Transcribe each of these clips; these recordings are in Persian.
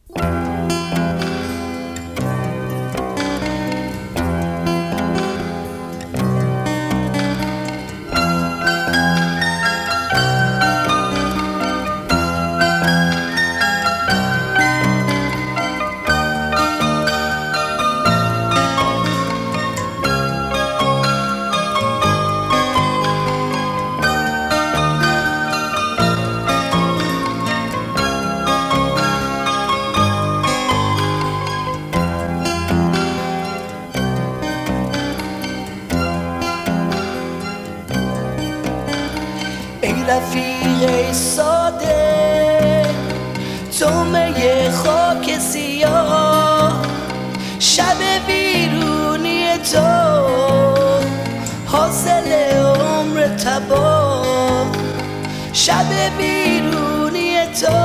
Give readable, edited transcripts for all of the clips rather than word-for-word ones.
ای رفیق ساده تومه خاک سیاه، شب بیرونی تو حاصل عمر تباه، شب بیرونی تو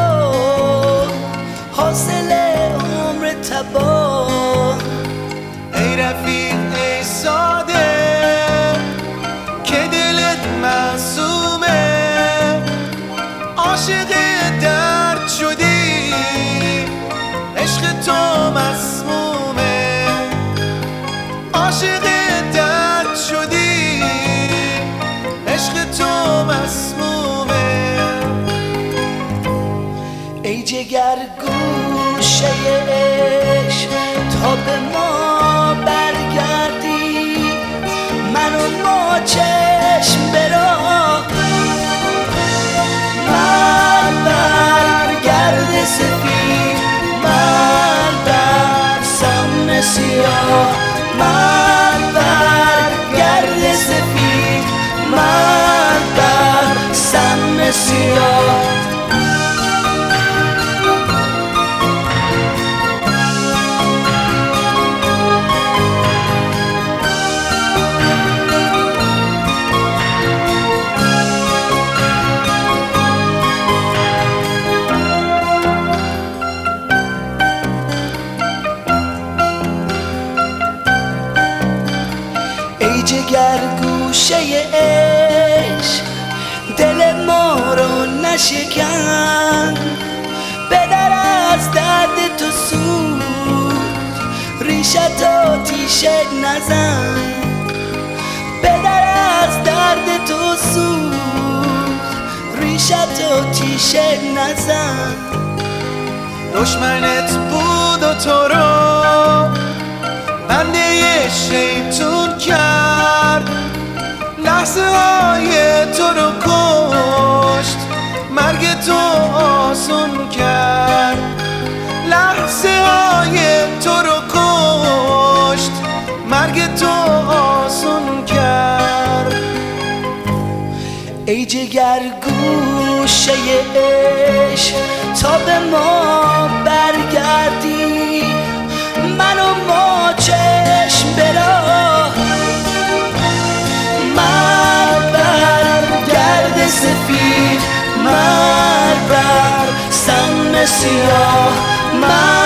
حاصل عمر تباه. ای رفیق ای ساده که دلت معصومه، عاشق درد شدی عشق تو مسمومه، عاشق درد شدی عشق تو مسمومه. ای جگر گوشه عشق تا به ما برگردی، من و ما چشم به راه، من برگرد سفید، من بر سم سیاه، من برگرد سفید، من بر سم سیاه. ای جگر گوشه عشق دل ما رو نشکن، بدر از درد تو سود ریشت آتیش نزن، بدر از درد تو سود ریشت آتیش نزن. دشمنت بود و تو رو بنده شیطون کرد، لحظه های تو رو کشت مرگ تو آسون کرد، لحظه های تو رو کشت مرگ تو آسون کرد. ای جگر گوشه عشق تا به ما برگردی، من و ما چشم به راه، من برگرد سفید، من بر سم سیاه، من